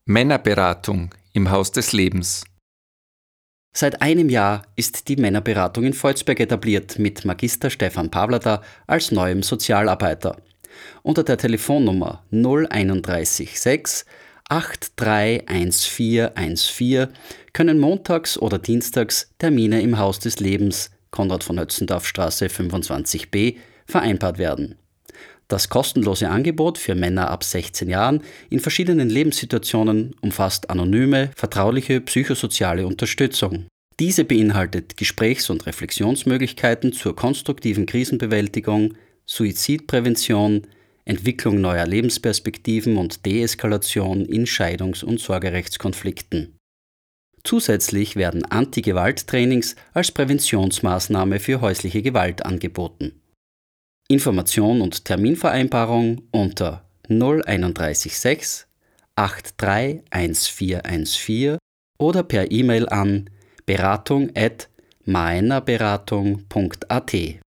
Männerberatung im Haus des Lebens. Seit einem Jahr ist die Männerberatung in Volzberg etabliert mit Magister Stefan Pavlada als neuem Sozialarbeiter. Unter der Telefonnummer 031 6 831414 können montags oder dienstags Termine im Haus des Lebens, Konrad von Hötzendorfstraße 25b, vereinbart werden. Das kostenlose Angebot für Männer ab 16 Jahren in verschiedenen Lebenssituationen umfasst anonyme, vertrauliche psychosoziale Unterstützung. Diese beinhaltet Gesprächs- und Reflexionsmöglichkeiten zur konstruktiven Krisenbewältigung, Suizidprävention, Entwicklung neuer Lebensperspektiven und Deeskalation in Scheidungs- und Sorgerechtskonflikten. Zusätzlich werden Anti-Gewalt-Trainings als Präventionsmaßnahme für häusliche Gewalt angeboten. Information und Terminvereinbarung unter 031 6 831414 oder per E-Mail an beratung@maennerberatung.at.